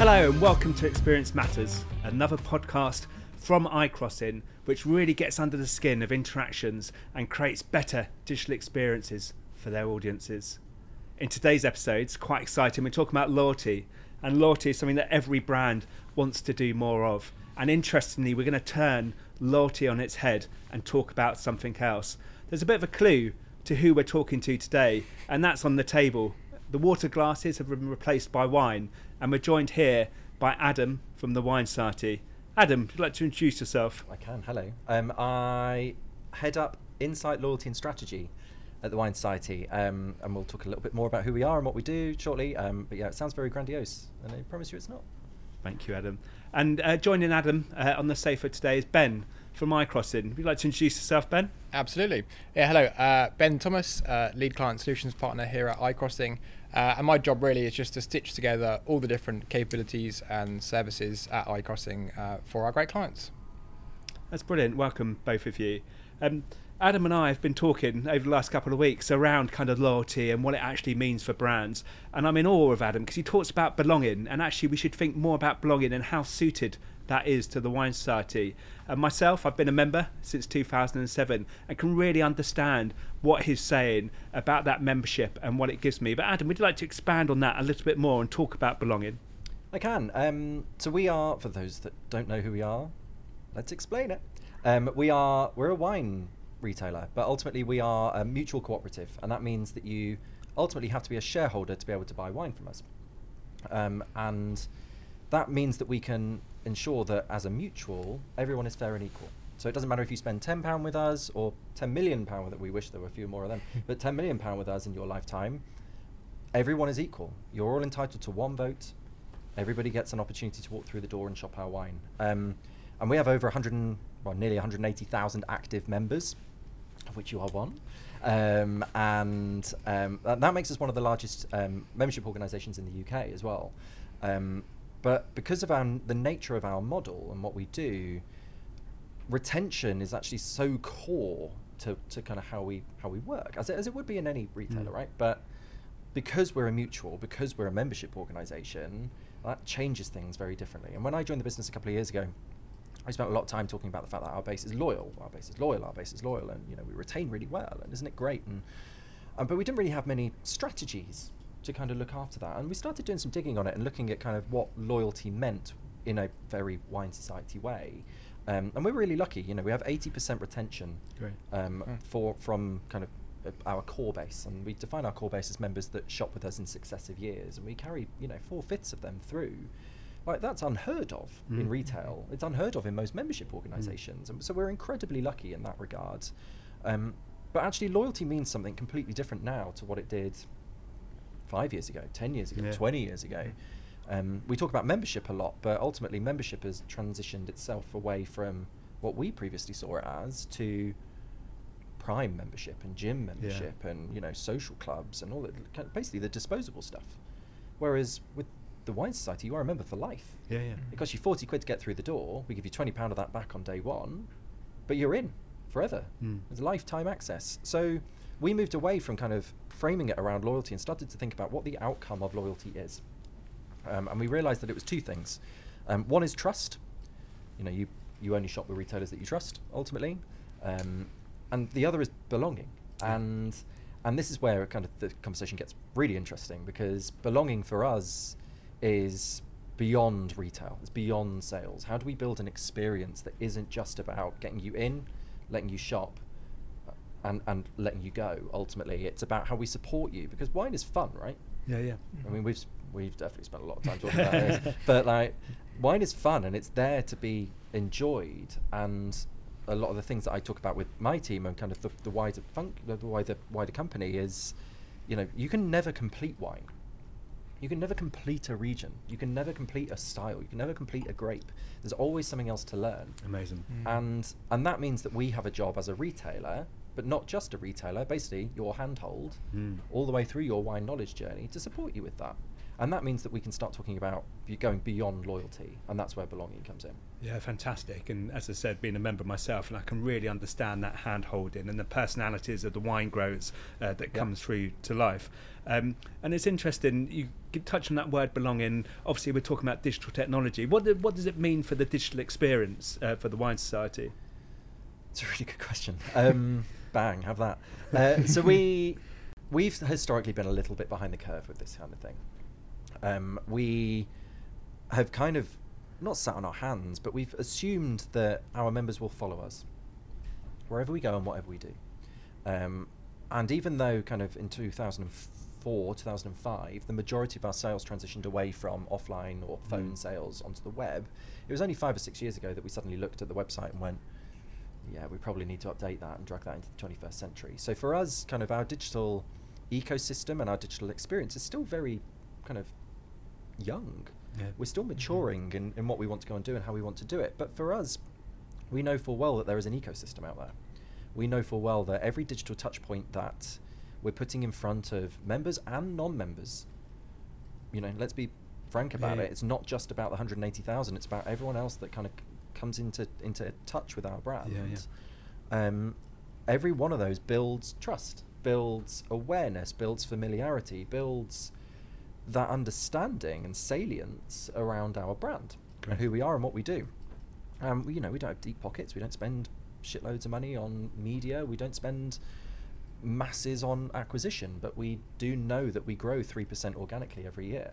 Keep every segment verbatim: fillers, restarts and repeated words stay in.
Hello and welcome to Experience Matters, another podcast from iCrossing which really gets under the skin of interactions and creates better digital experiences for their audiences. In today's episodes, quite exciting, we're talking about loyalty, and loyalty is something that every brand wants to do more of. And interestingly, we're going to turn loyalty on its head and talk about something else. There's a bit of a clue to who we're talking to today, and that's on the table. The water glasses have been replaced by wine, and we're joined here by Adam from the Wine Society. Adam, would you like to introduce yourself? I can, hello. Um, I head up Insight, Loyalty and Strategy at the Wine Society, um, and we'll talk a little bit more about who we are and what we do shortly, um, but yeah, it sounds very grandiose, and I promise you it's not. Thank you, Adam. And uh, joining Adam uh, on the sofa today is Ben from iCrossing. Would you like to introduce yourself, Ben? Absolutely. Yeah, hello. Uh, Ben Thomas, uh, Lead Client Solutions Partner here at iCrossing. Uh, and my job really is just to stitch together all the different capabilities and services at iCrossing uh, for our great clients. That's brilliant. Welcome, both of you. Um, Adam and I have been talking over the last couple of weeks around kind of loyalty and what it actually means for brands. And I'm in awe of Adam because he talks about belonging, and actually we should think more about belonging and how suited that is to the Wine Society. And myself, I've been a member since two thousand seven and can really understand what he's saying about that membership and what it gives me. But Adam, would you like to expand on that a little bit more and talk about belonging? I can. Um, so we are, for those that don't know who we are, let's explain it. Um, we are, we're a wine retailer, but ultimately we are a mutual cooperative, and that means that you ultimately have to be a shareholder to be able to buy wine from us. Um, and that means that we can ensure that as a mutual, everyone is fair and equal. So it doesn't matter if you spend ten pounds with us or ten million pounds with it, we wish there were a few more of them, but ten million pounds with us in your lifetime, everyone is equal. You're all entitled to one vote. Everybody gets an opportunity to walk through the door and shop our wine. Um, and we have over one hundred, well, nearly one hundred eighty thousand active members, of which you are one. Um, and um, that, that makes us one of the largest um, membership organisations in the U K as well. Um, but because of our, the nature of our model and what we do, retention is actually so core to, to kind of how we how we work, as it, as it would be in any retailer, mm. right? But because we're a mutual, because we're a membership organisation, that changes things very differently. And when I joined the business a couple of years ago, I spent a lot of time talking about the fact that our base is loyal, our base is loyal, our base is loyal, and you know we retain really well, and isn't it great? And um, but we didn't really have many strategies to kind of look after that, and we started doing some digging on it and looking at kind of what loyalty meant in a very Wine Society way. Um, and we're really lucky, you know, we have eighty percent retention um, mm. for from kind of uh, our core base, and we define our core base as members that shop with us in successive years, and we carry you know four fifths of them through. Like that's unheard of mm. in retail. It's unheard of in most membership organisations, mm. and so we're incredibly lucky in that regard. Um, but actually, loyalty means something completely different now to what it did five years ago, ten years ago, yeah. twenty years ago. Um, we talk about membership a lot, but ultimately, membership has transitioned itself away from what we previously saw it as to Prime membership and gym membership yeah. and you know social clubs and all that, basically the disposable stuff. Whereas with the Wine Society, you are a member for life. Yeah, yeah. It costs you forty quid to get through the door. We give you twenty pounds of that back on day one, but you're in forever. Mm. There's lifetime access. So we moved away from kind of framing it around loyalty and started to think about what the outcome of loyalty is. Um, and we realised that it was two things. Um, one is trust. You know, you, you only shop with retailers that you trust, ultimately. Um, and the other is belonging. And and this is where kind of the conversation gets really interesting, because belonging for us is beyond retail. It's beyond sales. How do we build an experience that isn't just about getting you in, letting you shop, and, and letting you go, ultimately? It's about how we support you, because wine is fun, right? Yeah, yeah. I mean, we've we've definitely spent a lot of time talking about this, but like, wine is fun and it's there to be enjoyed. And a lot of the things that I talk about with my team and kind of the, the wider funk, the wider wider company is, you know, you can never complete wine. You can never complete a region. You can never complete a style. You can never complete a grape. There's always something else to learn. Amazing. Mm. And and that means that we have a job as a retailer, but not just a retailer, basically your handhold mm. all the way through your wine knowledge journey to support you with that. And that means that we can start talking about be- going beyond loyalty, and that's where belonging comes in. Yeah, fantastic. And as I said, being a member myself, and I can really understand that hand-holding and the personalities of the wine growers uh, that Yep. comes through to life. Um, and it's interesting, you could touch on that word belonging. Obviously, we're talking about digital technology. What, do, what does it mean for the digital experience uh, for the Wine Society? It's a really good question. Um, bang, have that. Uh, so we, we've historically been a little bit behind the curve with this kind of thing. Um, we have kind of not sat on our hands, but we've assumed that our members will follow us wherever we go and whatever we do. Um, and even though kind of in two thousand four, two thousand five, the majority of our sales transitioned away from offline or phone Mm. sales onto the web, it was only five or six years ago that we suddenly looked at the website and went, yeah, we probably need to update that and drag that into the twenty-first century. So for us, kind of our digital ecosystem and our digital experience is still very kind of young. Yeah. We're still maturing in, in what we want to go and do and how we want to do it. But for us, we know full well that there is an ecosystem out there. We know full well that every digital touch point that we're putting in front of members and non-members, you know, let's be frank about Yeah. it. It's not just about the one hundred eighty thousand. It's about everyone else that kind of c- comes into into touch with our brand. Yeah, Um, every one of those builds trust, builds awareness, builds familiarity, builds that understanding and salience around our brand Great. and who we are and what we do. Um, we, you know, we don't have deep pockets. We don't spend shitloads of money on media. We don't spend masses on acquisition, but we do know that we grow three percent organically every year.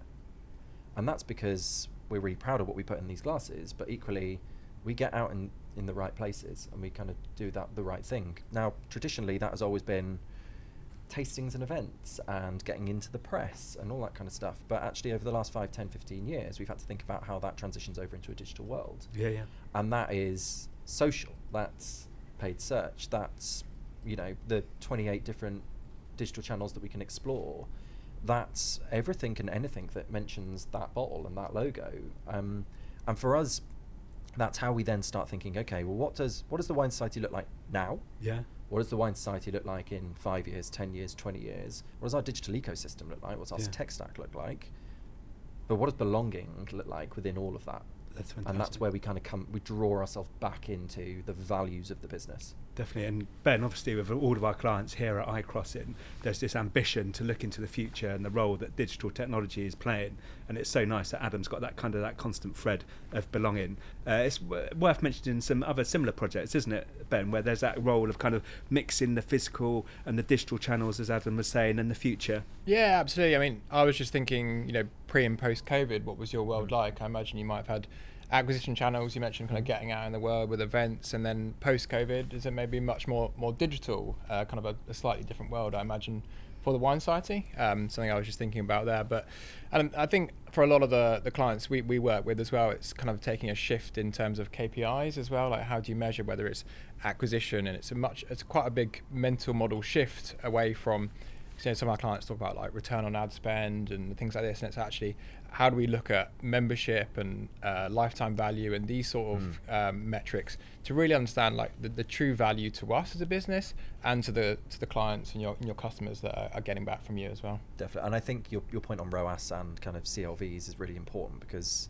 And that's because we're really proud of what we put in these glasses, but equally we get out in, in the right places and we kind of do that the right thing. Now, traditionally, that has always been tastings and events and getting into the press and all that kind of stuff. But actually, over the last five, ten, fifteen years, we've had to think about how that transitions over into a digital world. Yeah, yeah. And that is social, that's paid search, that's, you know, the twenty-eight different digital channels that we can explore. That's everything and anything that mentions that bottle and that logo. Um, and for us, that's how we then start thinking, okay, well, what does what does the Wine Society look like now? Yeah. What does the Wine Society look like in five years, ten years, twenty years? What does our digital ecosystem look like? What's our Yeah. tech stack look like? But what does belonging look like within all of that? That's And that's fantastic. where we kind of come, we draw ourselves back into the values of the business. Definitely. And Ben, obviously with all of our clients here at iCrossing, there's this ambition to look into the future and the role that digital technology is playing. And it's so nice that Adam's got that kind of that constant thread of belonging. Uh, it's w- worth mentioning some other similar projects, isn't it, Ben, where there's that role of kind of mixing the physical and the digital channels, as Adam was saying, in the future. Yeah, absolutely. I mean, I was just thinking, you know, pre and post COVID, what was your world Mm. like? I imagine you might have had acquisition channels. You mentioned kind of getting out in the world with events, and then post COVID, is it maybe much more more digital, uh, kind of a, a slightly different world, I imagine, for the Wine Society. Um, something I was just thinking about there. But and I think for a lot of the, the clients we, we work with as well, it's kind of taking a shift in terms of K P Is as well. Like, how do you measure whether it's acquisition? And it's a much it's quite a big mental model shift away from, you know, some of our clients talk about like return on ad spend and things like this, and it's actually how do we look at membership and uh, lifetime value and these sort of Mm. um, metrics to really understand like the, the true value to us as a business and to the to the clients and your and your customers that are, are getting back from you as well. Definitely. And I think your your point on R O A S and kind of C L Vs is really important because,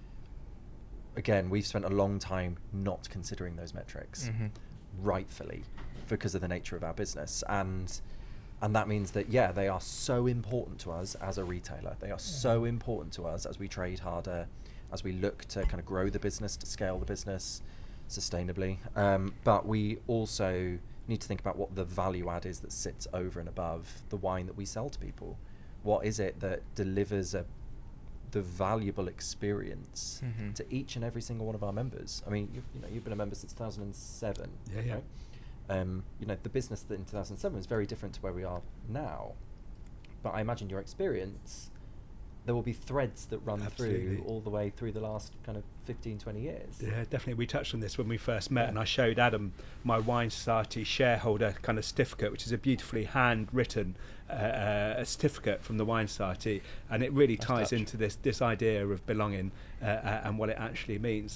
again, we've spent a long time not considering those metrics, Mm-hmm. rightfully, because of the nature of our business. And and that means that, yeah, they are so important to us as a retailer. They are so important to us as we trade harder, as we look to kind of grow the business, to scale the business sustainably. Um, but we also need to think about what the value add is that sits over and above the wine that we sell to people. What is it that delivers a the valuable experience Mhm. to each and every single one of our members? I mean, you, you know, you've been a member since two thousand seven, Yeah, yeah. right? Um, you know, the business that in two thousand seven is very different to where we are now. But I imagine your experience, there will be threads that run Absolutely. through all the way through the last kind of fifteen, twenty years. Yeah, definitely. We touched on this when we first met, Yeah. and I showed Adam my Wine Society shareholder kind of certificate, which is a beautifully handwritten uh, uh, a certificate from the Wine Society, and it really Nice ties touch. into this this idea of belonging uh, uh, and what it actually means.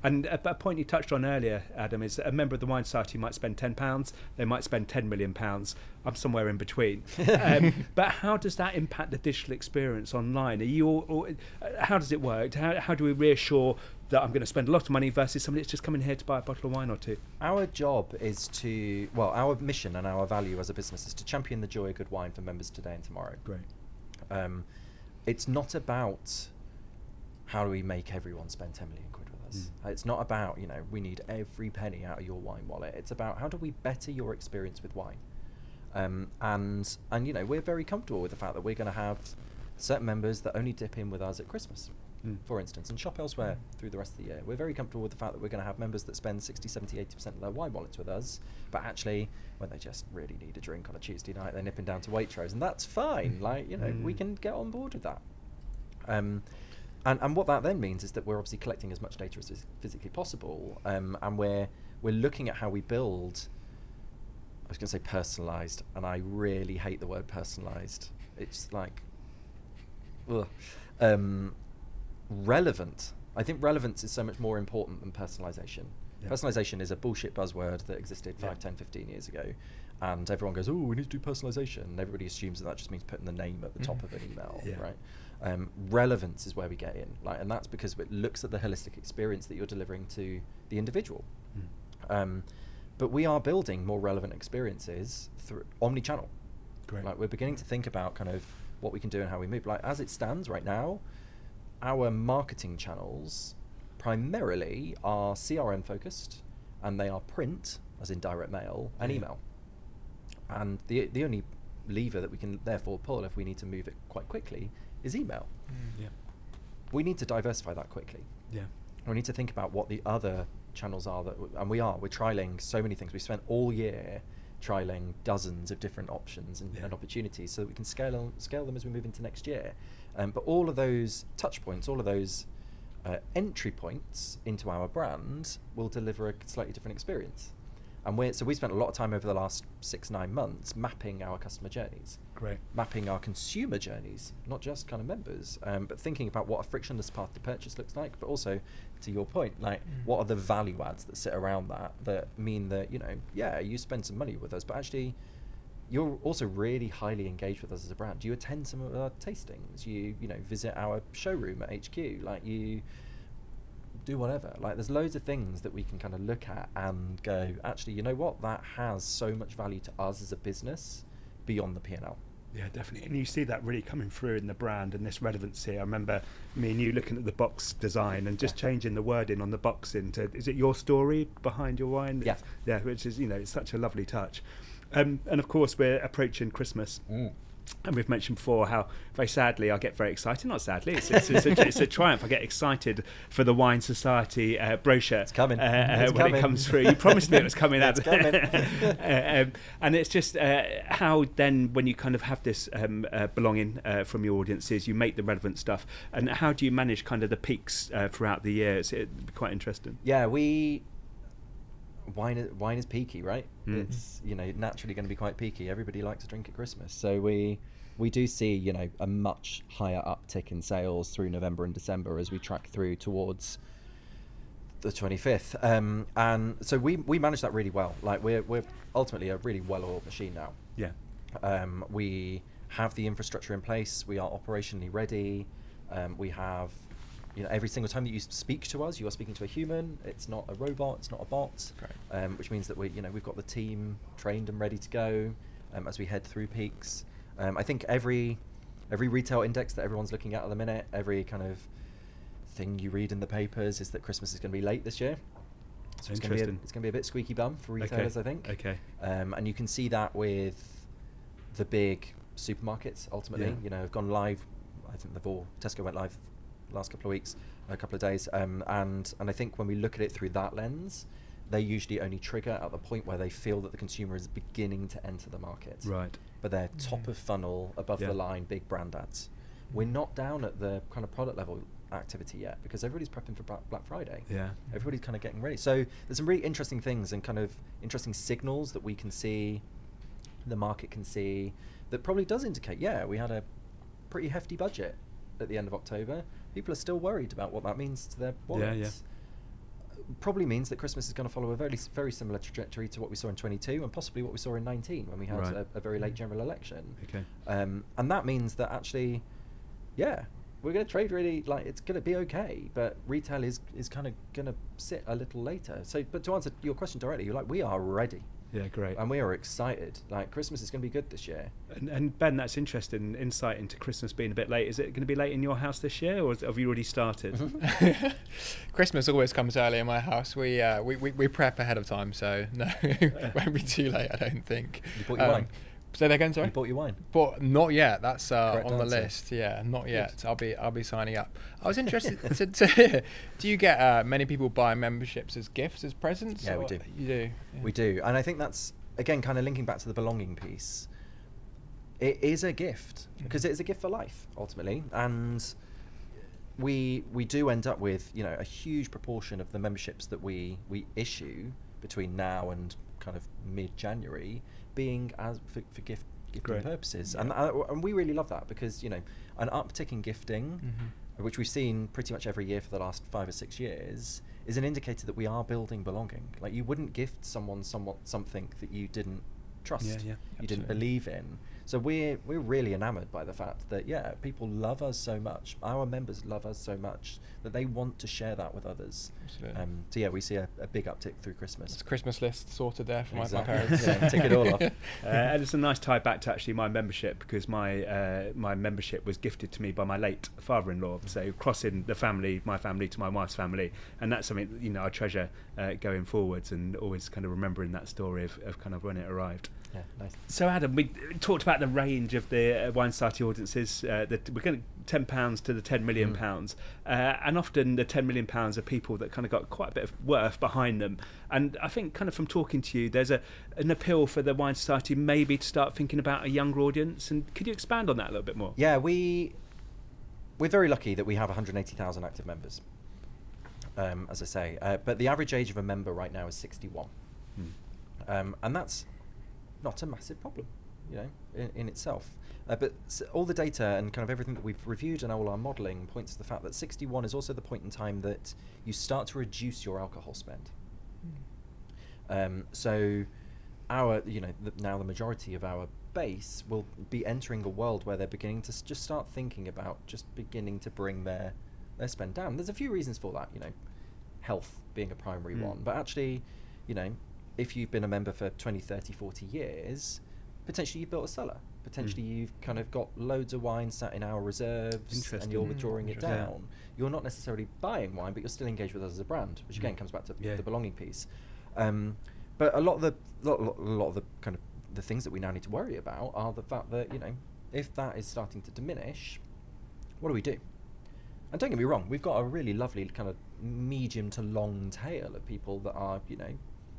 And a, a point you touched on earlier, Adam, is that a member of the Wine Society might spend ten pounds, they might spend ten million pounds. I'm somewhere in between. um, but how does that impact the digital experience online? Are you, all, or, how does it work? How, how do we reassure that I'm going to spend a lot of money versus somebody that's just coming here to buy a bottle of wine or two? Our job is to, well, our mission and our value as a business is to champion the joy of good wine for members today and tomorrow. Great. Um, it's not about how do we make everyone spend ten million quid with us. Mm. It's not about, you know, we need every penny out of your wine wallet. It's about how do we better your experience with wine. Um, and, and, you know, we're very comfortable with the fact that we're going to have certain members that only dip in with us at Christmas, mm. for instance, and shop elsewhere mm. through the rest of the year. We're very comfortable with the fact that we're going to have members that spend sixty, seventy, eighty percent of their wine wallets with us, but actually, when they just really need a drink on a Tuesday night, they're nipping down to Waitrose, and that's fine. Like, you know, mm. we can get on board with that. Um, and, and what that then means is that we're obviously collecting as much data as is physically possible, um, and we're we're looking at how we build. I was going to say personalised, and I really hate the word personalised. It's like, ugh. Um, relevant. I think relevance is so much more important than personalisation. Yeah. Personalisation is a bullshit buzzword that existed five, yeah. ten, fifteen years ago, and everyone goes, oh, we need to do personalisation, and everybody assumes that that just means putting the name at the top of an email, yeah. right? Um, relevance is where we get in, like, and that's because it looks at the holistic experience that you're delivering to the individual. Mm. Um, But we are building more relevant experiences through omni-channel. Great. Like, we're beginning to think about kind of what we can do and how we move. Like, as it stands right now, our marketing channels primarily are C R M focused, and they are print, as in direct mail, and yeah. email. And the the only lever that we can therefore pull if we need to move it quite quickly is email. Mm. Yeah. We need to diversify that quickly. Yeah. We need to think about what the other channels are that, w- and we are, we're trialing so many things. We spent all year trialing dozens of different options and, yeah. and opportunities so that we can scale scale them as we move into next year. Um, but all of those touch points, all of those uh, entry points into our brand will deliver a slightly different experience. And we're, so we spent a lot of time over the last six, nine months mapping our customer journeys. Great. Mapping our consumer journeys, not just kind of members, um, but thinking about what a frictionless path to purchase looks like, but also, to your point, like, mm. what are the value adds that sit around that, that mean that, you know, yeah, you spend some money with us, but actually, you're also really highly engaged with us as a brand. You attend some of our tastings, you, you know, visit our showroom at H Q, like, you do whatever. Like, there's loads of things that we can kind of look at and go, actually, you know what, that has so much value to us as a business beyond the P and L. Yeah, definitely. And you see that really coming through in the brand and this relevancy. I remember me and you looking at the box design and just yeah. changing the wording on the box into, is it your story behind your wine? Yeah. Yeah, which is, you know, it's such a lovely touch. Um, and of course, we're approaching Christmas. Mm. And we've mentioned before how, very sadly, I get very excited. Not sadly, it's, it's, it's, a, it's a triumph. I get excited for the Wine Society uh, brochure. It's coming. Uh, it's when coming. it comes through. You promised me it was coming out. It's coming. uh, um, and it's just uh, how then, when you kind of have this um, uh, belonging uh, from your audiences, you make the relevant stuff. And how do you manage kind of the peaks uh, throughout the year? It's, it'd be quite interesting. Yeah, we... Wine is, wine is peaky, right? Mm. It's, you know, naturally going to be quite peaky. Everybody likes to drink at Christmas. So we we do see, you know, a much higher uptick in sales through November and December as we track through towards the twenty-fifth. Um, and so we we manage that really well. Like, we're we're ultimately a really well-oiled machine now. Yeah. Um, we have the infrastructure in place. We are operationally ready. Um, we have... You know, every single time that you speak to us, you are speaking to a human. It's not a robot. It's not a bot. Um, which means that we, you know, we've got the team trained and ready to go um, as we head through peaks. Um, I think every every retail index that everyone's looking at at the minute, every kind of thing you read in the papers is that Christmas is going to be late this year. So it's going to be a, it's going to be a bit squeaky bum for retailers, okay. I think. Okay. Um, and you can see that with the big supermarkets. Ultimately, yeah. you know, have gone live. I think they've all Tesco went live last couple of weeks, a couple of days, um, and and I think when we look at it through that lens, they usually only trigger at the point where they feel that the consumer is beginning to enter the market. Right. But they're top Mm. of funnel, above Yeah. the line, big brand ads. We're not down at the kind of product level activity yet because everybody's prepping for Bla- Black Friday. Yeah. Everybody's kind of getting ready. So there's some really interesting things and kind of interesting signals that we can see, the market can see, that probably does indicate, yeah, we had a pretty hefty budget at the end of October. People are still worried about what that means to their wallets. Yeah, probably means that Christmas is going to follow a very very similar trajectory to what we saw in twenty-two and possibly what we saw in nineteen when we had Right. a, a very late general election. Okay. Um, and that means that actually, yeah, we're going to trade really, like, it's going to be okay, but retail is, is kind of going to sit a little later. So, but to answer your question directly, you're like, we are ready. Yeah, great. And we are excited. Like, Christmas is going to be good this year. And, and Ben, that's interesting insight into Christmas being a bit late. Is it going to be late in your house this year, or is- have you already started? Christmas always comes early in my house. We, uh, we we we prep ahead of time, so no, it won't be too late. I don't think. You bought your wine? Say that again, sorry. You bought your wine? But not yet. That's uh, Correct on the answer. list. Yeah, not yet. I'll be I'll be signing up. I was interested to, to hear. Do you get uh, many people buy memberships as gifts, as presents? Yeah, we or- do. You do. Yeah. We do. And I think that's, again, kind of linking back to the belonging piece. It is a gift, because it is a gift for life, ultimately. And we we do end up with, you know, a huge proportion of the memberships that we, we issue between now and kind of mid-January being as for, for gift gifting Great. purposes. And, uh, and we really love that, because, you know, an uptick in gifting, Mhm. which we've seen pretty much every year for the last five or six years, is an indicator that we are building belonging. Like, you wouldn't gift someone somewhat something that you didn't trust, Yeah, yeah, you didn't absolutely. believe in. So we're we're really enamoured by the fact that, yeah, people love us so much, our members love us so much, that they want to share that with others. Absolutely. Um, so yeah, we see a, a big uptick through Christmas. It's a Christmas list sorted there for my, my Exactly. parents. Yeah, tick it all off. Uh, and it's a nice tie back to actually my membership, because my uh, my membership was gifted to me by my late father-in-law. So crossing the family, my family to my wife's family, and that's something that, you know, I treasure uh, going forwards, and always kind of remembering that story of, of kind of when it arrived. Yeah, nice. So Adam, we talked about the range of the uh, Wine Society audiences. Uh, that we're going to ten pounds to the ten million Mm. pounds, uh, and often the ten million pounds are people that kind of got quite a bit of worth behind them. And I think, kind of from talking to you, there's a an appeal for the Wine Society maybe to start thinking about a younger audience. And could you expand on that a little bit more? Yeah, we we're very lucky that we have one hundred eighty thousand active members. Um, as I say, uh, but the average age of a member right now is sixty-one, Hmm. um, and that's not a massive problem, you know, in, in itself. Uh, but s- all the data and kind of everything that we've reviewed and all our modelling points to the fact that sixty-one is also the point in time that you start to reduce your alcohol spend. Um, so, our, you know, the, now the majority of our base will be entering a world where they're beginning to s- just start thinking about just beginning to bring their their spend down. There's a few reasons for that, you know, health being a primary Mm. one, but actually, you know, if you've been a member for twenty, thirty, forty years, potentially you've built a cellar. Potentially Mm. you've kind of got loads of wine sat in our reserves and Interesting. you're Mm, withdrawing it interesting. Yeah. down. You're not necessarily buying wine, but you're still engaged with us as a brand, which again Mm. comes back to Yeah. the belonging piece. Um, but a lot of the lot, lot, a lot of the kind of the things that we now need to worry about are the fact that, you know, if that is starting to diminish, what do we do? And don't get me wrong, we've got a really lovely kind of medium to long tail of people that are, you know,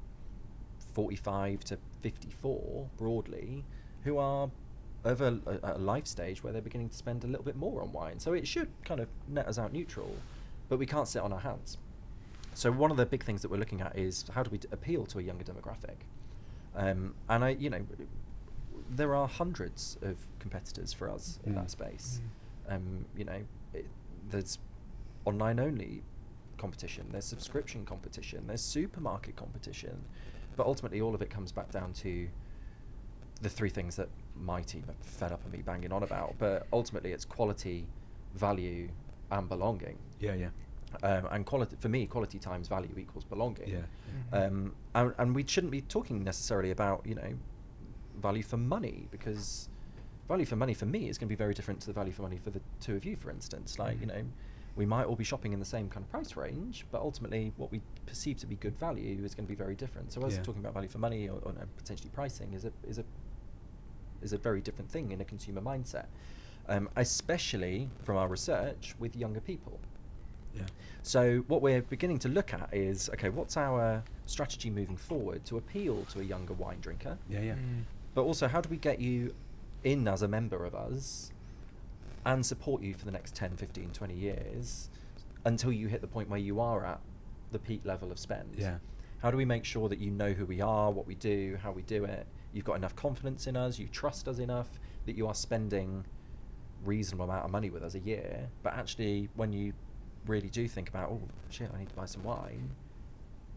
forty-five to fifty-four broadly, who are of a, a, a life stage where they're beginning to spend a little bit more on wine. So it should kind of net us out neutral, but we can't sit on our hands. So one of the big things that we're looking at is how do we d- appeal to a younger demographic? Um, and I, you know, there are hundreds of competitors for us in Mm. that space. Um, you know, it, there's online only competition, there's subscription competition, there's supermarket competition, but ultimately all of it comes back down to the three things that my team are fed up of me banging on about. But ultimately, it's quality, value, and belonging. Yeah, yeah, Um, and quality for me, quality times value equals belonging. yeah. Mhm. Um, and, and we shouldn't be talking necessarily about, you know, value for money, because value for money for me is going to be very different to the value for money for the two of you, for instance. Like, you Mhm. know, we might all be shopping in the same kind of price range, but ultimately what we perceive to be good value is going to be very different. So us Yeah. talking about value for money or, or no, potentially pricing is a is a is a very different thing in a consumer mindset, um, especially from our research with younger people. Yeah. So what we're beginning to look at is, okay, what's our strategy moving forward to appeal to a younger wine drinker? Yeah, yeah. Mm. But also, how do we get you in as a member of us and support you for the next ten, fifteen, twenty years until you hit the point where you are at the peak level of spend? Yeah. How do we make sure that you know who we are, what we do, how we do it? You've got enough confidence in us, you trust us enough that you are spending reasonable amount of money with us a year, but actually when you really do think about, oh shit, I need to buy some wine,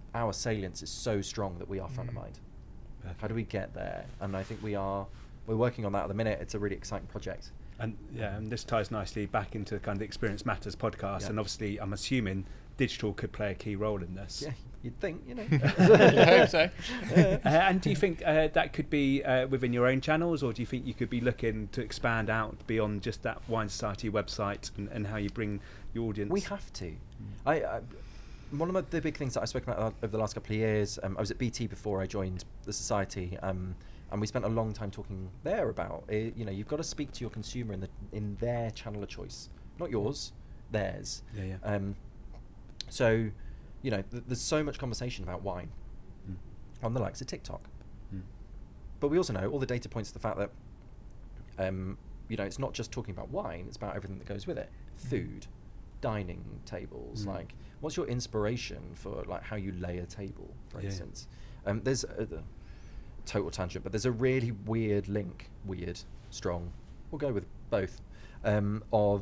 our salience is so strong that we are front of mind. Perfect. How do we get there? And I think we are, we're working on that at the minute. It's a really exciting project. And yeah, and this ties nicely back into the kind of Experience Matters podcast. Yeah. And obviously, I'm assuming digital could play a key role in this. Yeah, you'd think, you know. I hope so. uh, and do you think uh, that could be uh, within your own channels, or do you think you could be looking to expand out beyond just that Wine Society website and, and how you bring your audience? We have to. Mm. I, I one of my, the big things that I've spoken about over the last couple of years, um, I was at B T before I joined the society, um, and we spent a long time talking there about, uh, you know, you've got to speak to your consumer in the in their channel of choice, not yours, theirs. Yeah, yeah. Um, so, you know, th- there's so much conversation about wine Mm. on the likes of TikTok, Mm. but we also know all the data points to the fact that, um, you know, it's not just talking about wine; it's about everything that goes with it, food, dining tables, Mm. like. What's your inspiration for like how you lay a table, for Yeah. instance? Um, there's a, a total tangent, but there's a really weird link, weird, strong. We'll go with both. Um, of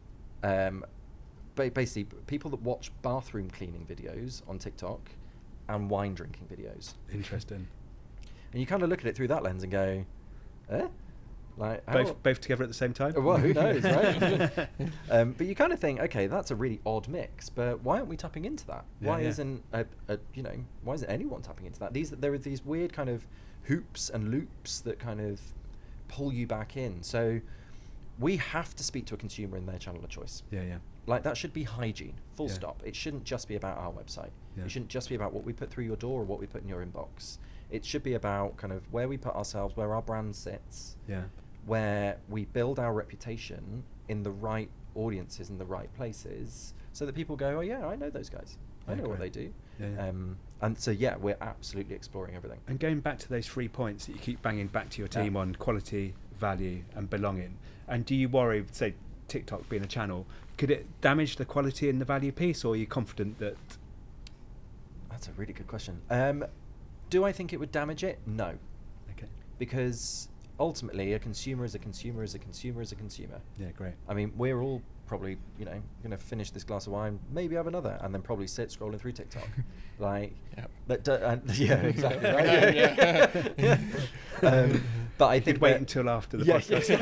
um, ba- basically people that watch bathroom cleaning videos on TikTok and wine drinking videos. Interesting. And you kind of look at it through that lens and go, eh? Like how- Both both together at the same time? Well, who knows, right? um, but you kind of think, okay, that's a really odd mix. But why aren't we tapping into that? Yeah, why yeah. isn't a, a, you know why isn't anyone tapping into that? These there are these weird kind of hoops and loops that kind of pull you back in. So we have to speak to a consumer in their channel of choice. Yeah, yeah. Like that should be hygiene, full Yeah. stop. It shouldn't just be about our website. Yeah. It shouldn't just be about what we put through your door or what we put in your inbox. It should be about kind of where we put ourselves, where our brand sits, Yeah. where we build our reputation in the right audiences in the right places, so that people go, oh yeah, I know those guys. I Yeah, know what they great. do. Yeah, yeah. Um, and so yeah, we're absolutely exploring everything. And going back to those three points that you keep banging back to your Yeah. team on quality, value, and belonging. And do you worry, say, TikTok being a channel, could it damage the quality and the value piece, or are you confident that? That's a really good question. Um, do I think it would damage it? No, Okay. because ultimately, a consumer is a consumer is a consumer is a consumer. Yeah, great. I mean, we're all probably, you know, going to finish this glass of wine, maybe have another, and then probably sit scrolling through TikTok. like, Yep. that do, and, yeah, exactly. Right? Yeah, yeah. um, but I You think could wait that- until after the Yeah,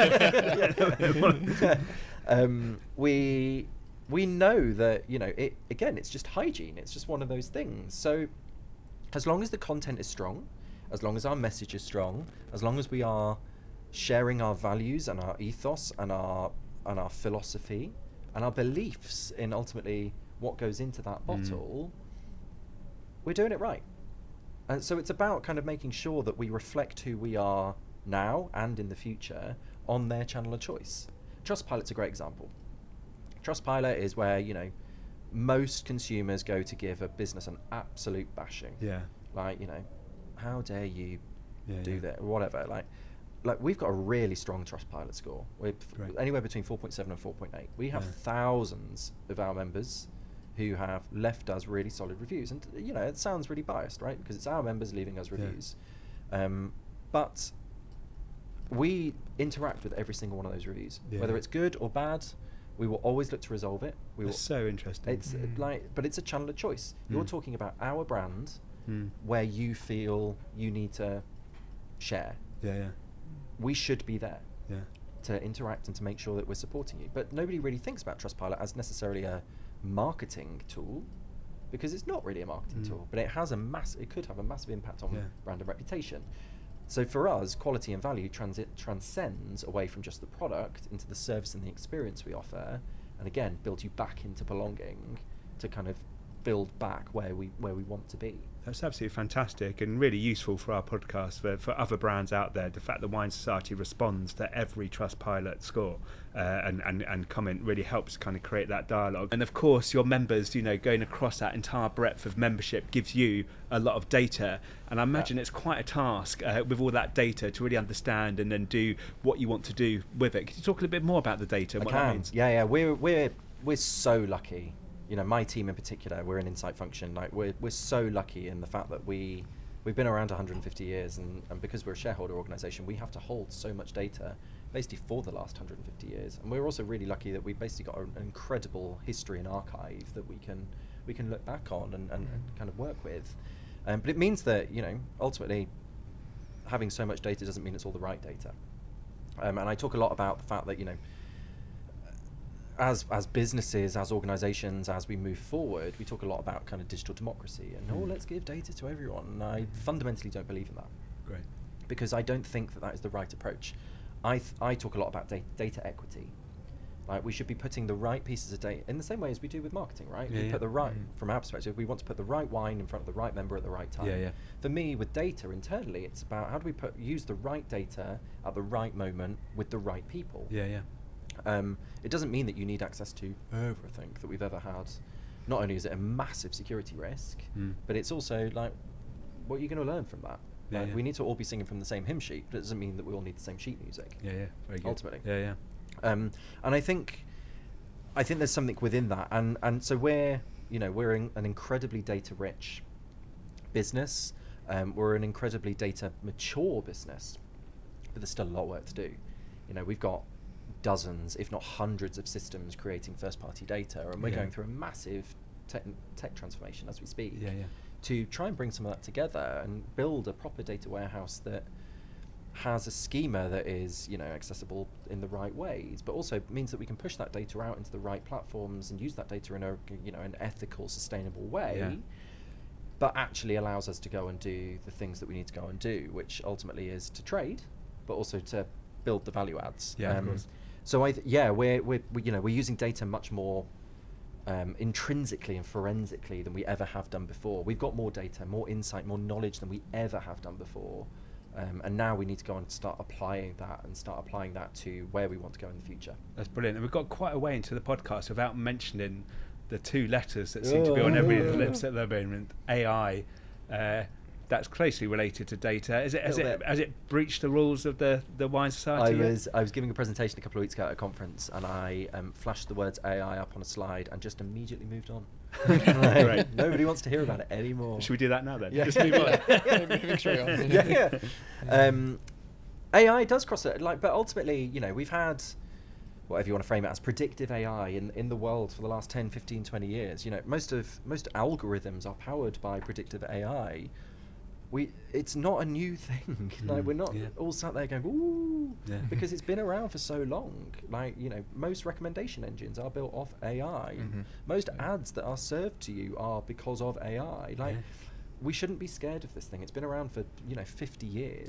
podcast. yeah. um, we we know that, you know, it again, it's just hygiene. It's just one of those things. So, as long as the content is strong, as long as our message is strong, as long as we are sharing our values and our ethos and our and our philosophy and our beliefs in ultimately what goes into that Mm. bottle, we're doing it right. And so it's about kind of making sure that we reflect who we are now and in the future on their channel of choice. Trustpilot's a great example. Trustpilot is where, you know, most consumers go to give a business an absolute bashing. Yeah. Like, you know, how dare you Yeah, do yeah. that, or whatever. Like, like we've got a really strong Trustpilot score. We're f- Great. anywhere between four point seven and four point eight. We have Yeah. thousands of our members who have left us really solid reviews. And, you know, it sounds really biased, right? Because it's our members leaving us Yeah. reviews. Um, but we interact with every single one of those reviews. Yeah. Whether it's good or bad, we will always look to resolve it. We will. That's so interesting. It's uh, Mm. like, but it's a channel of choice. You're Mm. talking about our brand, Mm. where you feel you need to share. Yeah, yeah, We should be there yeah. to interact and to make sure that we're supporting you. But nobody really thinks about Trustpilot as necessarily a marketing tool, because it's not really a marketing Mm. tool, but it has a mass. It could have a massive impact on Yeah. brand and reputation. So for us, quality and value transit transcends away from just the product into the service and the experience we offer, and again builds you back into belonging to kind of build back where we where we want to be. That's absolutely fantastic and really useful for our podcast, for, for other brands out there. The fact that Wine Society responds to every Trustpilot score uh, and, and, and comment really helps kind of create that dialogue. And of course, your members, you know, going across that entire breadth of membership gives you a lot of data. And I imagine Yeah. it's quite a task uh, with all that data to really understand and then do what you want to do with it. Could you talk a little bit more about the data and I what that can. means? Yeah, yeah. We're we're we're so lucky. You know, my team in particular, we're an insight function. Like we're we're so lucky in the fact that we we've been around one hundred fifty years, and, and because we're a shareholder organisation, we have to hold so much data basically for the last one hundred fifty years. And we're also really lucky that we've basically got an incredible history and archive that we can we can look back on and, and, and kind of work with. Um, but it means that, you know, ultimately having so much data doesn't mean it's all the right data. Um, and I talk a lot about the fact that, you know, as as businesses, as organizations, as we move forward, we talk a lot about kind of digital democracy and, mm. oh, let's give data to everyone. And I fundamentally don't believe in that. Great. Because I don't think that that is the right approach. I, th- I talk a lot about da- data equity. Like, we should be putting the right pieces of data in the same way as we do with marketing, right? Yeah, we yeah. put the right, mm. from our perspective, we want to put the right wine in front of the right member at the right time. Yeah, yeah. For me, with data internally, it's about how do we put use the right data at the right moment with the right people. Yeah, yeah. Um, it doesn't mean that you need access to everything that we've ever had. Not only is it a massive security risk, Mm. but it's also like, what are you going to learn from that? Yeah, Like, yeah. we need to all be singing from the same hymn sheet, but it doesn't mean that we all need the same sheet music. Yeah, yeah. Very good. Ultimately. Yeah, yeah. Um, and I think, I think there's something within that, and and so we're, you know, we're in an incredibly data-rich business. Um, we're an incredibly data mature business, but there's still a lot of work to do. You know, we've got dozens, if not hundreds, of systems creating first-party data, and we're Yeah. going through a massive tech, tech transformation as we speak. Yeah, yeah. To try and bring some of that together and build a proper data warehouse that has a schema that is, you know, accessible in the right ways, but also means that we can push that data out into the right platforms and use that data in a, you know, an ethical, sustainable way, Yeah. but actually allows us to go and do the things that we need to go and do, which ultimately is to trade, but also to build the value adds. Yeah, of Um, course. so I, th- yeah, we're, we're, we, you know, we're using data much more Um, intrinsically and forensically than we ever have done before. We've got more data, more insight, more knowledge than we ever have done before. Um, and now we need to go and start applying that and start applying that to where we want to go in the future. That's brilliant. And we've got quite a way into the podcast without mentioning the two letters that seem to be on everybody's lips at the moment. A I. Uh, that's closely related to data. Is it? Has Little it? bit. Has it breached the rules of the the Wine I Society? yet? was I was giving a presentation a couple of weeks ago at a conference, and I um, flashed the words A I up on a slide and just immediately moved on. Great. Nobody wants to hear about it anymore. Should we do that now then? Yeah. Just move on. Yeah. Moving straight on. yeah, yeah. Um, A I does cross it, like, but ultimately, you know, we've had whatever you want to frame it as predictive A I in, in the world for the last ten, fifteen, twenty years. You know, most of most algorithms are powered by predictive A I. We, it's not a new thing. Like, Mm, we're not yeah. all sat there going, ooh, Yeah. because it's been around for so long. Like, you know, most recommendation engines are built off A I. Mhm. Most ads that are served to you are because of A I. Like, Yeah. we shouldn't be scared of this thing. It's been around for, you know, fifty years.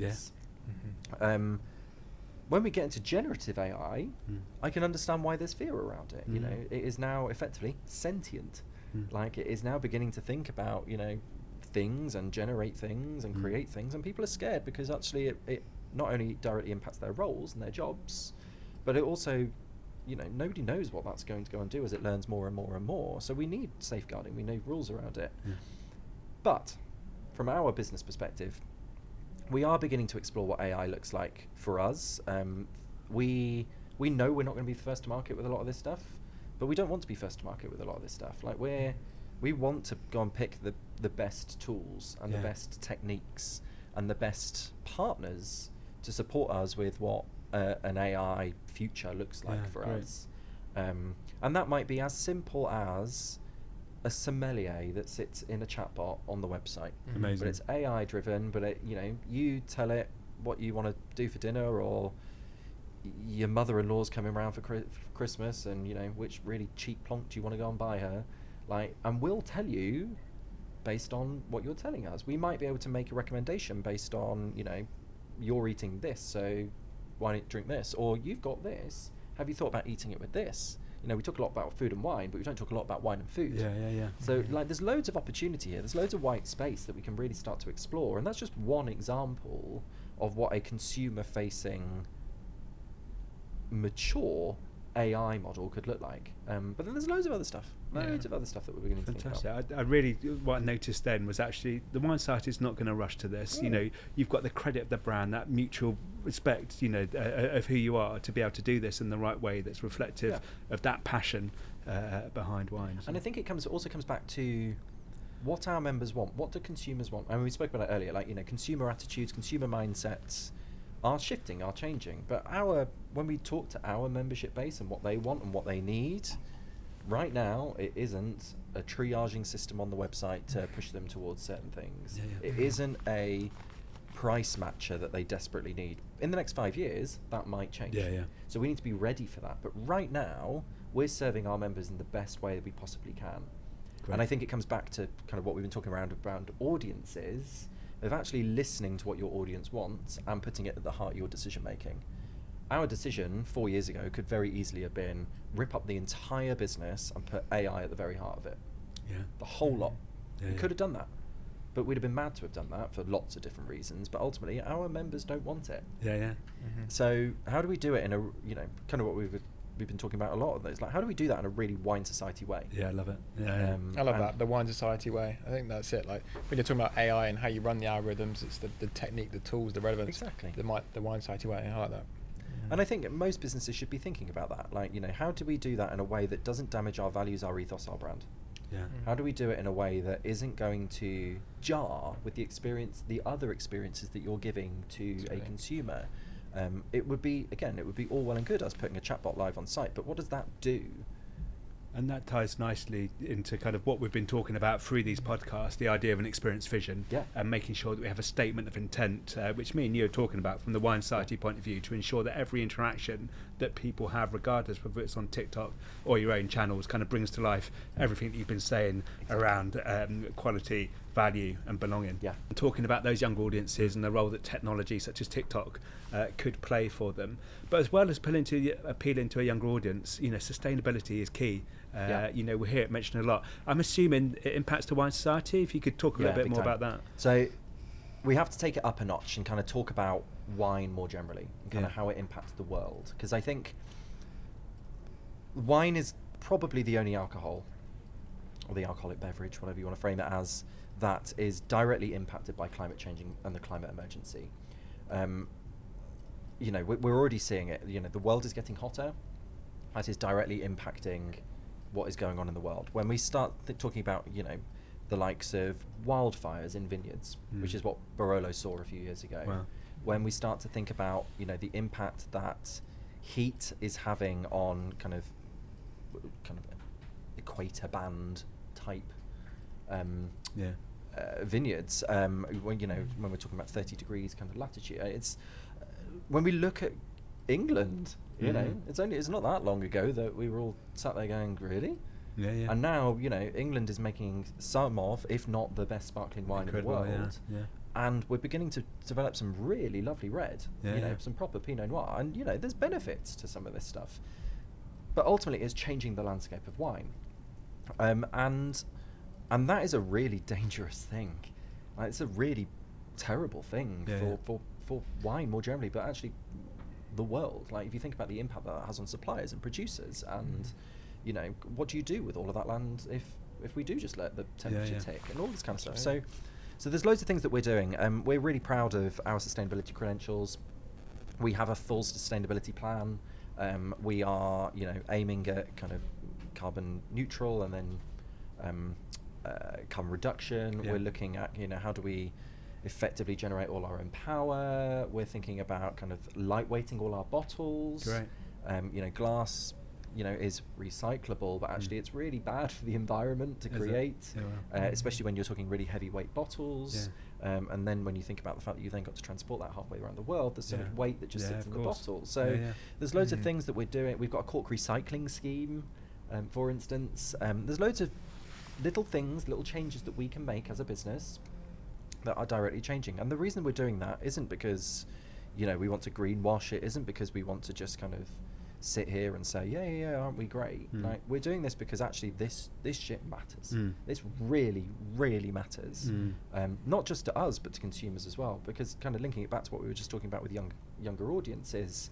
Mhm. Um, when we get into generative A I, Mm. I can understand why there's fear around it. You Mm. know, it is now effectively sentient. Mm. Like, it is now beginning to think about, you know, things and generate things and Mm. create things, and people are scared because actually it, it not only directly impacts their roles and their jobs, but it also, you know, nobody knows what that's going to go and do as it learns more and more and more. So we need safeguarding, we need rules around it. Yeah. But from our business perspective, we are beginning to explore what A I looks like for us. Um, we we know we're not going to be first to market with a lot of this stuff, but we don't want to be first to market with a lot of this stuff. Like, we're we want to go and pick the the best tools and Yeah. the best techniques and the best partners to support us with what uh, an A I future looks like Yeah, for great. us. Um, and that might be as simple as a sommelier that sits in a chatbot on the website. Mhm. Amazing. But it's A I driven, but it, you know, you tell it what you want to do for dinner, or y- your mother-in-law's coming around for, Chri- for Christmas, and, you know, which really cheap plonk do you want to go and buy her? Like, and we'll tell you based on what you're telling us. We might be able to make a recommendation based on, you know, you're eating this, so why don't you drink this? Or you've got this, have you thought about eating it with this? You know, we talk a lot about food and wine, but we don't talk a lot about wine and food. Yeah, yeah, yeah. So, like, there's loads of opportunity here. There's loads of white space that we can really start to explore, and that's just one example of what a consumer-facing, mature A I model could look like. Um, but then there's loads of other stuff, Yeah. loads of other stuff that we're beginning to think Fantastic. about. I, I really, what I noticed then was actually the Wine Society is not going to rush to this. You Mm. know, you've got the credit of the brand, that mutual respect, you know, uh, of who you are to be able to do this in the right way that's reflective Yeah. of that passion uh, behind wine. And I think it comes also comes back to what our members want. What do consumers want? I mean, we spoke about it earlier. Like, you know, consumer attitudes, consumer mindsets are shifting, are changing. But our when we talk to our membership base and what they want and what they need, right now, it isn't a triaging system on the website to push them towards certain things. Yeah, yeah. It isn't a price matcher that they desperately need. In the next five years, that might change. Yeah, yeah. So we need to be ready for that. But right now, we're serving our members in the best way that we possibly can. Great. And I think it comes back to kind of what we've been talking around around audiences, of actually listening to what your audience wants and putting it at the heart of your decision making. Our decision four years ago could very easily have been rip up the entire business and put A I at the very heart of it. Yeah. The whole lot. Yeah, we yeah. could have done that. But we'd have been mad to have done that for lots of different reasons. But ultimately, our members don't want it. Yeah, yeah. Mm-hmm. So how do we do it in a, you know, kind of what we've we've been talking about a lot of those. Like, how do we do that in a really wine society way? Yeah, I love it. Yeah, yeah. Um, I love and- that, the wine society way. I think that's it. Like when you're talking about A I and how you run the algorithms, it's the, the technique, the tools, the relevance. Exactly. The, mi- the wine society way. I like that. And I think most businesses should be thinking about that. Like, you know, how do we do that in a way that doesn't damage our values, our ethos, our brand? Yeah. Mm. How do we do it in a way that isn't going to jar with the experience, the other experiences that you're giving to a Totally. consumer? Um, it would be, again, it would be all well and good us putting a chatbot live on site, but what does that do? And that ties nicely into kind of what we've been talking about through these podcasts, the idea of an experience vision, Yeah. and making sure that we have a statement of intent, uh, which me and you are talking about from the wine society point of view, to ensure that every interaction that people have, regardless whether it's on TikTok or your own channels, kind of brings to life everything that you've been saying around um, quality, value and belonging. Yeah. And talking about those young audiences and the role that technology such as TikTok uh, could play for them. But as well as appealing to, appealing to a younger audience, you know, sustainability is key. Uh, Yeah. You know, we hear it mentioned a lot. I'm assuming it impacts the wine society. If you could talk a Yeah, little bit big more time. about that. So we have to take it up a notch and kind of talk about wine more generally and kind Yeah. of how it impacts the world. Because I think wine is probably the only alcohol, or the alcoholic beverage, whatever you want to frame it as, that is directly impacted by climate changing and the climate emergency. Um, you know, we- we're already seeing it. You know, the world is getting hotter. That is directly impacting what is going on in the world. When we start th- talking about, you know, the likes of wildfires in vineyards, Mm. which is what Barolo saw a few years ago. Wow. When we start to think about, you know, the impact that heat is having on kind of, kind of equator band type um, Yeah. uh, vineyards, um, when you know when we're talking about thirty degrees kind of latitude, uh, it's uh, when we look at England, you know, Mhm. it's only it's not that long ago that we were all sat there going, really? Yeah, yeah. And now, you know, England is making some of, if not the best sparkling wine Incredible, in the world. yeah, yeah. And we're beginning to develop some really lovely red, Yeah, you know, yeah. some proper Pinot Noir. And, you know, there's benefits to some of this stuff. But ultimately, it's changing the landscape of wine. Um, and and that is a really dangerous thing. Like, it's a really terrible thing Yeah, for, yeah. for, for wine more generally, but actually the world. Like, if you think about the impact that that has on suppliers and producers and, you know, what do you do with all of that land if, if we do just let the temperature yeah. tick and all this kind of stuff. Absolutely. So, so there's loads of things that we're doing. Um, we're really proud of our sustainability credentials. We have a full sustainability plan. Um, we are, you know, aiming at kind of carbon neutral and then um, uh, carbon reduction. Yeah. We're looking at, you know, how do we effectively generate all our own power. We're thinking about kind of lightweighting all our bottles. Great. Um, you know, glass, you know, is recyclable, but actually Mm. it's really bad for the environment to Is it? create, Yeah, wow. uh, especially when you're talking really heavyweight bottles. Um, and then when you think about the fact that you then got to transport that halfway around the world, there's so Yeah. much weight that just Yeah, sits of in the course. bottle. So Yeah, yeah. there's loads Mhm. of things that we're doing. We've got a cork recycling scheme, um, for instance. Um, there's loads of little things, little changes that we can make as a business that are directly changing. And the reason we're doing that isn't because, you know, we want to greenwash it, isn't because we want to just kind of sit here and say, yeah, yeah, yeah, aren't we great? Mm. Like, we're doing this because actually this this shit matters. Mm. This really, really matters. Mm. Um, not just to us, but to consumers as well. Because kind of linking it back to what we were just talking about with young younger audiences,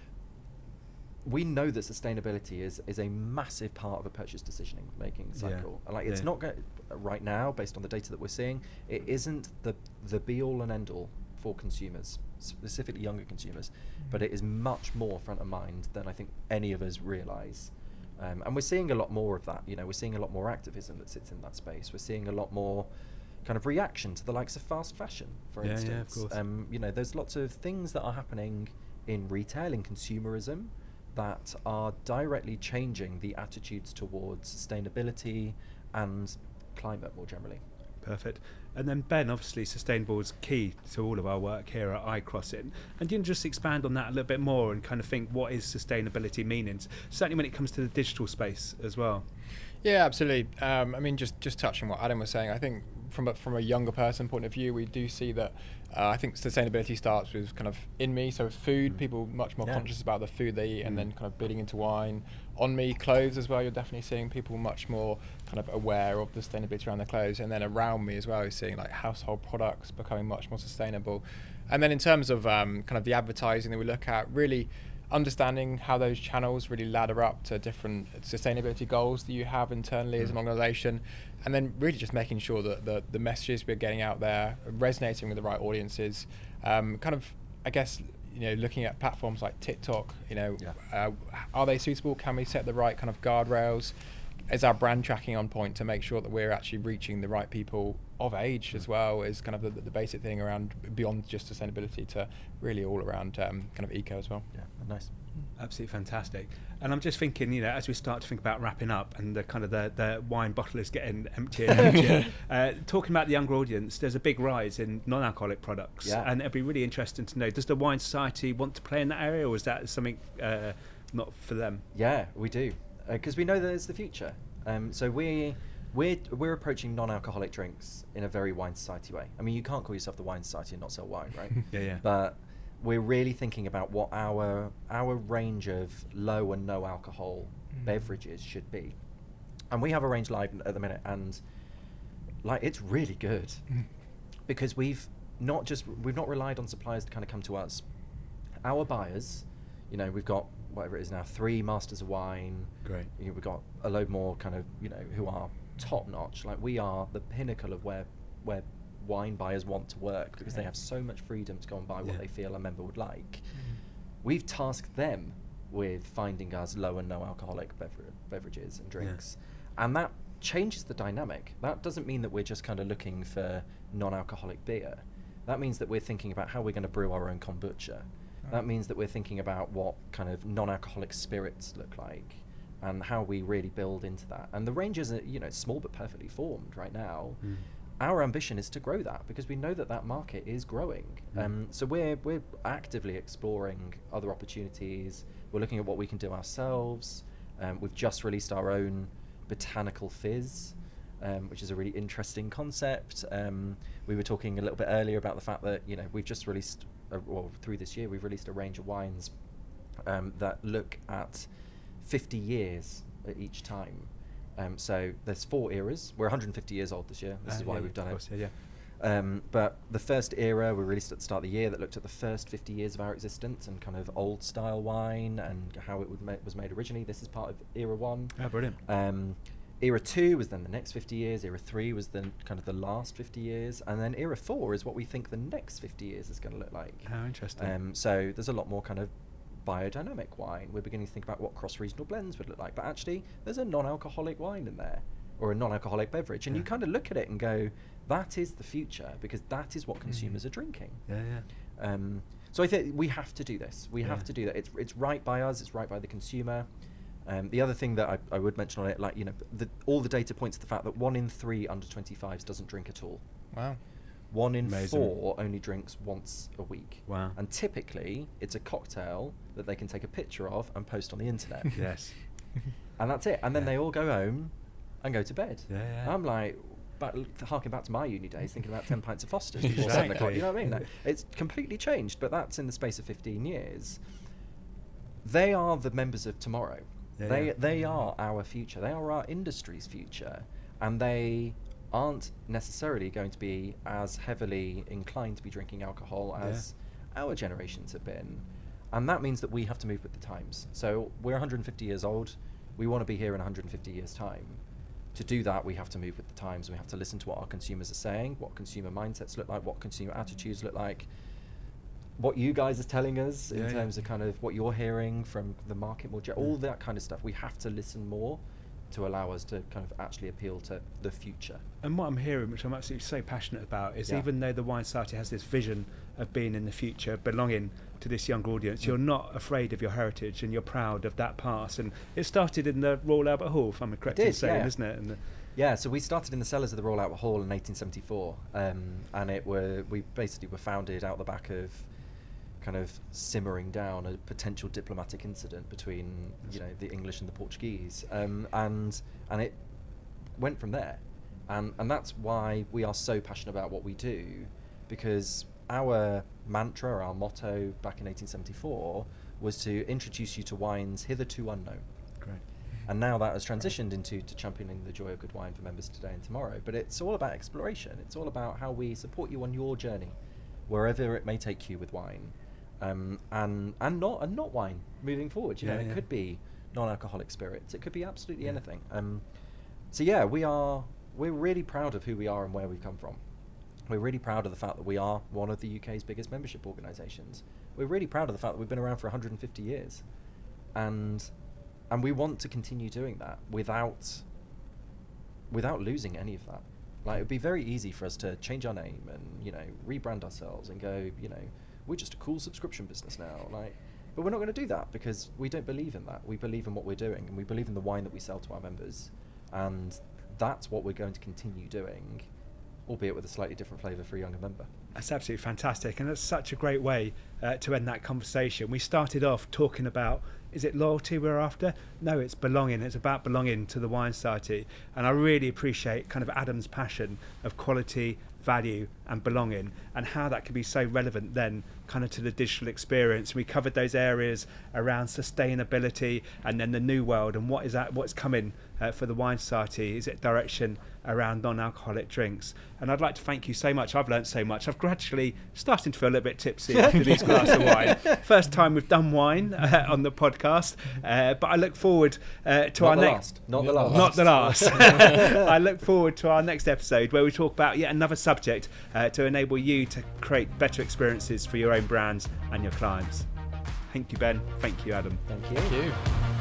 we know that sustainability is is a massive part of a purchase decisioning making Yeah. cycle. And like, it's Yeah. not go- right now, based on the data that we're seeing, it isn't the the be all and end all for consumers, specifically younger consumers, but it is much more front of mind than I think any of us realise. Um, and we're seeing a lot more of that. You know, we're seeing a lot more activism that sits in that space. We're seeing a lot more kind of reaction to the likes of fast fashion, for Yeah, yeah, of instance. course. Um, you know, there's lots of things that are happening in retail, in consumerism, that are directly changing the attitudes towards sustainability and climate more generally. Perfect. And then Ben, obviously sustainable is key to all of our work here at iCrossing. And you can just expand on that a little bit more and kind of think, what is sustainability meaning? Certainly when it comes to the digital space as well. Yeah, absolutely. Um, I mean, just just touching what Adam was saying, I think from a, from a younger person point of view, we do see that uh, I think sustainability starts with kind of in me, so food, people much more Yeah. conscious about the food they eat, and Mm. then kind of bleeding into wine. On me, clothes as well, you're definitely seeing people much more kind of aware of the sustainability around their clothes. And then around me as well, you're seeing like household products becoming much more sustainable. And then in terms of um, kind of the advertising that we look at, really understanding how those channels really ladder up to different sustainability goals that you have internally as an organisation, and then really just making sure that the, the messages we're getting out there are resonating with the right audiences. Um, kind of, I guess, you know, looking at platforms like TikTok, you know, Yeah. uh, are they suitable? Can we set the right kind of guardrails? Is our brand tracking on point to make sure that we're actually reaching the right people of age as well, is kind of the, the basic thing around beyond just sustainability to really all around um, kind of eco as well. Yeah, nice. Absolutely fantastic. And I'm just thinking, you know, as we start to think about wrapping up and the kind of the, the wine bottle is getting emptier and emptier, uh, talking about the younger audience, there's a big rise in non-alcoholic products. Yeah. And it'd be really interesting to know, does the Wine Society want to play in that area, or is that something uh, not for them? Yeah, we do, because we know that it's the future. Um, so we we're we're approaching non-alcoholic drinks in a very Wine Society way. I mean, you can't call yourself the Wine Society and not sell wine, right? Yeah, yeah. But we're really thinking about what our our range of low and no alcohol Mm. beverages should be, and we have a range live at the minute, and like it's really good because we've not just we've not relied on suppliers to kind of come to us. Our buyers, you know, we've got whatever it is now, three masters of wine. Great. You know, we've got a load more kind of, you know, who are top notch. Like we are the pinnacle of where where wine buyers want to work because they Great. have so much freedom to go and buy what Yeah. they feel a member would like. We've tasked them with finding us low and no alcoholic bever- beverages and drinks, and that changes the dynamic. That doesn't mean that we're just kind of looking for non-alcoholic beer. That means that we're thinking about how we're going to brew our own kombucha. That means that we're thinking about what kind of non-alcoholic spirits look like and how we really build into that. And the range is, uh, you know, small but perfectly formed right now. Mm. Our ambition is to grow that because we know that that market is growing. Mm. Um, so we're we're actively exploring other opportunities. We're looking at what we can do ourselves. Um, we've just released our own botanical fizz, um, which is a really interesting concept. Um, we were talking a little bit earlier about the fact that, you know, we've just released, a, well, through this year, we've released a range of wines um, that look at fifty years at each time. Um, so there's four eras. We're one hundred fifty years old this year. This Uh, is why yeah, we've done of it. course, yeah, yeah. Um, but the first era we released at the start of the year that looked at the first fifty years of our existence and kind of old style wine and how it would ma- was made originally. This is part of era one. Oh, brilliant. Um, era two was then the next fifty years. Era three was then kind of the last fifty years. And then era four is what we think the next fifty years is going to look like. How interesting. Um, so there's a lot more kind of biodynamic wine. We're beginning to think about what cross-regional blends would look like. But actually, there's a non-alcoholic wine in there, or a non-alcoholic beverage. And you Yeah. kind of look at it and go, that is the future, because that is what consumers Mm. are drinking. yeah, yeah. Um, so I think we have to do this. We have Yeah. to do that. It's it's right by us. It's right by the consumer. Um, the other thing that I, I would mention on it, like, you know, the, all the data points to the fact that one in three under twenty-fives doesn't drink at all. Wow. One in Amazing. four only drinks once a week. Wow. And typically, it's a cocktail that they can take a picture of and post on the internet. Yes. And that's it. And then Yeah. they all go home and go to bed. Yeah, yeah. I'm like, back, harking back to my uni days, thinking about ten pints of Foster's before Exactly. seven o'clock. You know what I mean? Like, it's completely changed, but that's in the space of fifteen years. They are the members of tomorrow. Yeah, they yeah. they are our future. They are our industry's future, and they aren't necessarily going to be as heavily inclined to be drinking alcohol as our generations have been. And that means that we have to move with the times. So we're one hundred fifty years old. We want to be here in one hundred fifty years' time. To do that, we have to move with the times. We have to listen to what our consumers are saying, what consumer mindsets look like, what consumer attitudes look like, what you guys are telling us in Yeah, yeah. terms of kind of what you're hearing from the market more generally, all that kind of stuff. We have to listen more to allow us to kind of actually appeal to the future. And what I'm hearing, which I'm absolutely so passionate about, is Yeah. even though the Wine Society has this vision of being in the future, belonging to this younger audience, mm. you're not afraid of your heritage and you're proud of that past. And it started in the Royal Albert Hall, if I'm correct It in did, saying, yeah. isn't it? And the Yeah, so we started in the cellars of the Royal Albert Hall in eighteen seventy-four, um, and it were we basically were founded out the back of kind of simmering down a potential diplomatic incident between you know the English and the Portuguese, um, and and it went from there, and and that's why we are so passionate about what we do, because our mantra, our motto back in eighteen seventy-four was to introduce you to wines hitherto unknown. Great. And now that has transitioned into to championing the joy of good wine for members today and tomorrow. But it's all about exploration. It's all about how we support you on your journey, wherever it may take you with wine, um, and and not and not wine moving forward. You Yeah, know, it yeah. could be non-alcoholic spirits. It could be absolutely Yeah. anything. Um, so yeah, we are we're really proud of who we are and where we've come from. We're really proud of the fact that we are one of the U K's biggest membership organisations. We're really proud of the fact that we've been around for one hundred fifty years, and and we want to continue doing that without without losing any of that. Like, it would be very easy for us to change our name and, you know, rebrand ourselves and go, you know, we're just a cool subscription business now. Like, but we're not going to do that, because we don't believe in that. We believe in what we're doing, and we believe in the wine that we sell to our members, and that's what we're going to continue doing, albeit with a slightly different flavour for a younger member. That's absolutely fantastic, and that's such a great way uh, to end that conversation. We started off talking about, is it loyalty we're after? No, it's belonging. It's about belonging to the Wine Society, and I really appreciate kind of Adam's passion of quality, value and belonging, and how that can be so relevant then kind of to the digital experience. We covered those areas around sustainability and then the new world, and what is that, what's coming uh, for the Wine Society. Is it direction around non-alcoholic drinks? And I'd like to thank you so much. I've learned so much. I've gradually starting to feel a little bit tipsy after these glass of wine. First time we've done wine uh, on the podcast, uh, but I look forward uh, to Not our the next last. Not the last. not the last. I look forward to our next episode where we talk about yet another subject uh, to enable you to create better experiences for your own brands and your clients. Thank you, Ben. Thank you, Adam. Thank you. Thank you.